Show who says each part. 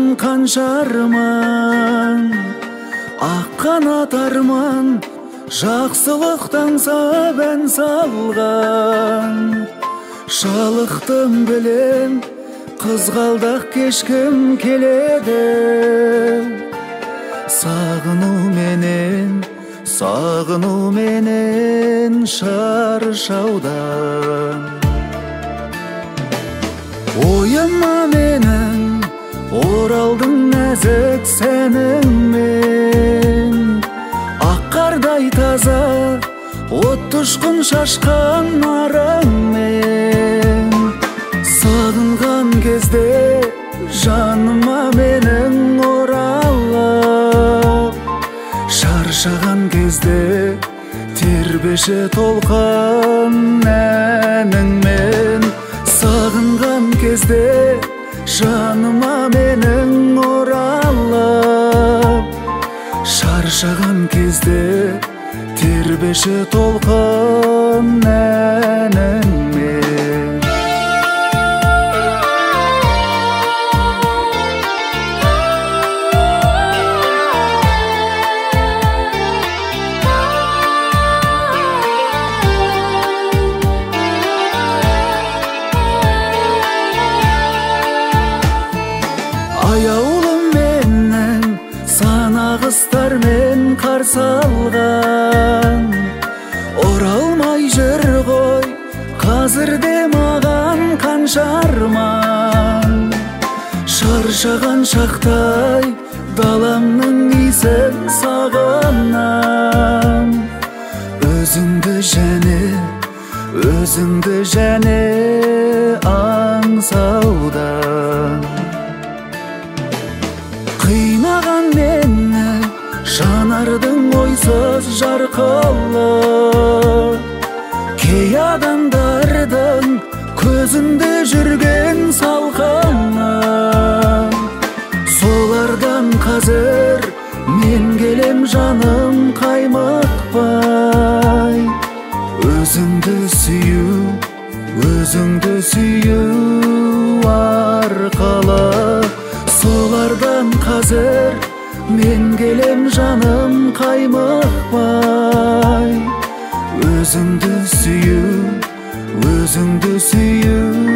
Speaker 1: қанша арман, ақ қанат арман, жақсылықтан сабан салған. Жалықтым білем, қызғалдақ кешкім келеді. Сағыну менен шаршаудан. Ойыма менің оралдың нәзік сәніңмен, ақ қардай таза от ұшқын шашқан нарыңмен. Сағынған кезде жаныма менің оралып, шаршаған кезде тербеші толқан әніңмен. Сағынған кезде жаныма менің оралып, шаршаған кезде тербеші толқан әніңмен. Аяулым менің санағыстармен қарсы алған. Оралмай жүр ғой қазірде маған қанша арман. Шаршаған шақтай даламның исін сағынам. Өзіңді және аңсаудан. Қинаған мені жанардың ойсыз жарқылы, кей адамдардың көзінде жүрген салқыны. Солардан қазір мен келем жаным қаймықпай. Өзіңді сүю арқылы. Солардан қазір мен келем жаным қаймықпай. Өзіңді сүю